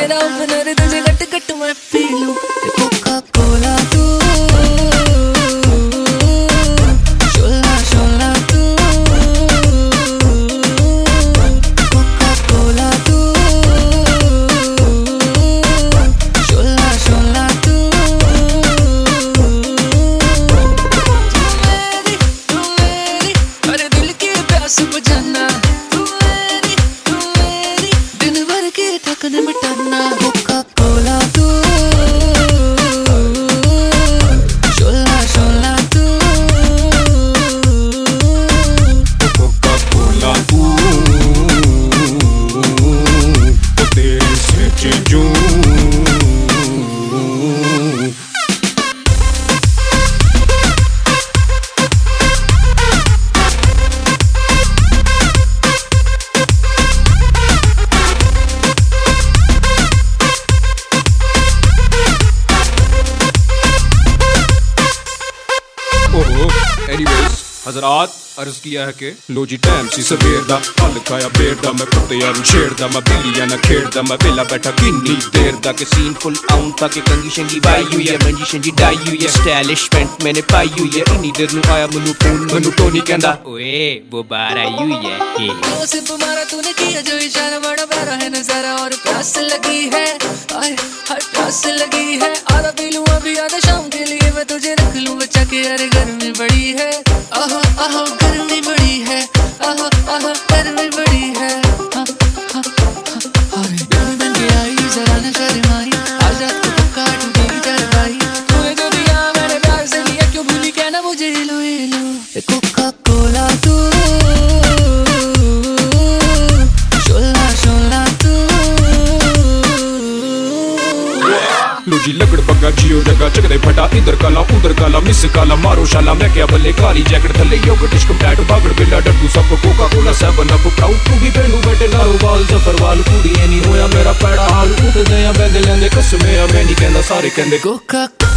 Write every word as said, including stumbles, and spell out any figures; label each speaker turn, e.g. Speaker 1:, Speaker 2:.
Speaker 1: तेरा ओपनर तुझे गट गट मैं पी लूं कोका कोला तू शोला शोला तू कोका कोला तू शोला शोला तू तू मेरी तू मेरी अरे दिल की प्यास बुझाना तू मेरी तू मेरी दिन भर की थकन मिटाना कोका कोला तू शोला शोला तू
Speaker 2: कोका कोला तू तेरे से चूं
Speaker 3: एनीवेज हजरात अर्ज किया है कि लो जी टाइम सी सवेर दा हल खाया बेर दा मैं कुत्ते यार छेड़ दा मैं बिल्लियां ना खेड़ दा मैं वेला बैठा किन्नी देर दा के सीन फुल आउं ताकि कंगी शंगी बाई हुई है मंजी शंजी डाई हुई है स्टाइलिश पैंट मैंने पाई हुई है इन्नी देर नु आया मनु फोन मनु टोनी कहंदा ओए वो बार आई हुई है
Speaker 1: वो सिर्फ मारा तूने किया जो इशारा बड़ा प्यारा है नजारा और प्यास लगी है आए हर प्यास लगी है आधा पी लूं अभी आधा शाम के लिए मैं तुझे रख लूं बचा के अरे गर्मी बड़ी है आहो आहो गर्मी बड़ी है आहो आहो गर्मी बड़ी है हाँ हाँ हाँ अरे बेबी बन के आई जरा न शर्माई आज रात को पक्का टूटेगी दरबाई तूने जो दिया मैंने प्यार से लिया क्यों भूली कहना मुझे लो ये लो कोका कोला तू शोला शोला तू
Speaker 3: लो जी लगड़ बग्गा जियो जगा चकदे फटा इधर काला उधर काला मिस काला मारो शाला मैं क्या बल्ले काली जैकेट थल्ले योगर्ट इश्क बैट बागड़ बिल्ला डड्डू सब Coca Cola seven up proud to be पेंडू बैठे नारो बाल जफर वाल कुड़ी नहीं होया मेरा पैड़ा हाल उठ दे बैद लेंदे कसमे मैं नहीं कहंदा सारे कहंदे
Speaker 1: कोका